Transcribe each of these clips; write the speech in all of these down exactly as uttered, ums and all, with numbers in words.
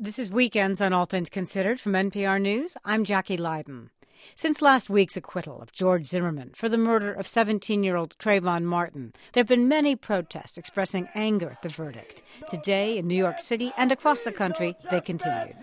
This is Weekends on All Things Considered from N P R News. I'm Jackie Leiden. Since last week's acquittal of George Zimmerman for the murder of seventeen-year-old Trayvon Martin, there have been many protests expressing anger at the verdict. Today in New York City and across the country, they continued.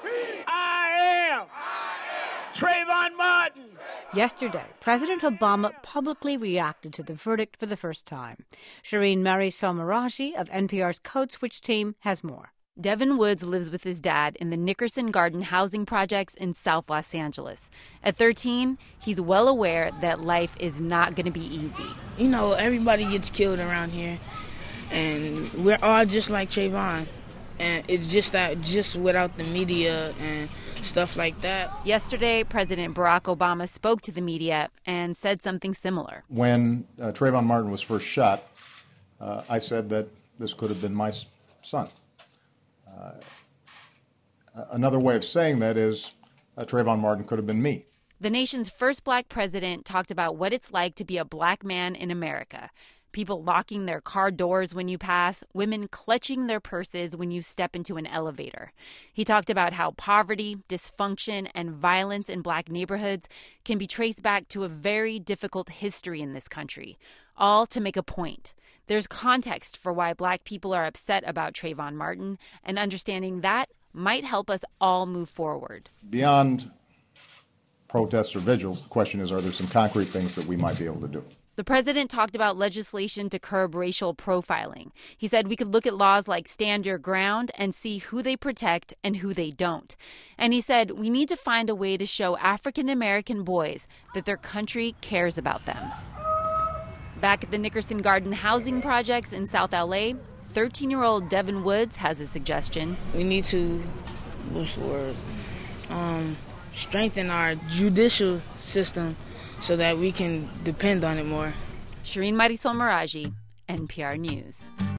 I am Trayvon Martin. Yesterday, President Obama publicly reacted to the verdict for the first time. Shireen Marisol Meraji of N P R's Code Switch team has more. Devin Woods lives with his dad in the Nickerson Garden housing projects in South Los Angeles. At thirteen, he's well aware that life is not going to be easy. You know, everybody gets killed around here, and we're all just like Trayvon. And it's just that, just without the media and stuff like that. Yesterday, President Barack Obama spoke to the media and said something similar. When uh, Trayvon Martin was first shot, uh, I said that this could have been my son. Uh, another way of saying that is uh, Trayvon Martin could have been me. The nation's first black president talked about what it's like to be a black man in America. People locking their car doors when you pass, women clutching their purses when you step into an elevator. He talked about how poverty, dysfunction, and violence in black neighborhoods can be traced back to a very difficult history in this country, all to make a point. There's context for why black people are upset about Trayvon Martin, and understanding that might help us all move forward. Beyond protests or vigils, the question is, are there some concrete things that we might be able to do? The president talked about legislation to curb racial profiling. He said we could look at laws like Stand Your Ground and see who they protect and who they don't. And he said we need to find a way to show African American boys that their country cares about them. Back at the Nickerson Garden housing projects in South L A, thirteen-year-old Devin Woods has a suggestion. We need to, what's the word, um, strengthen our judicial system so that we can depend on it more. Shireen Marisol Meraji, N P R News.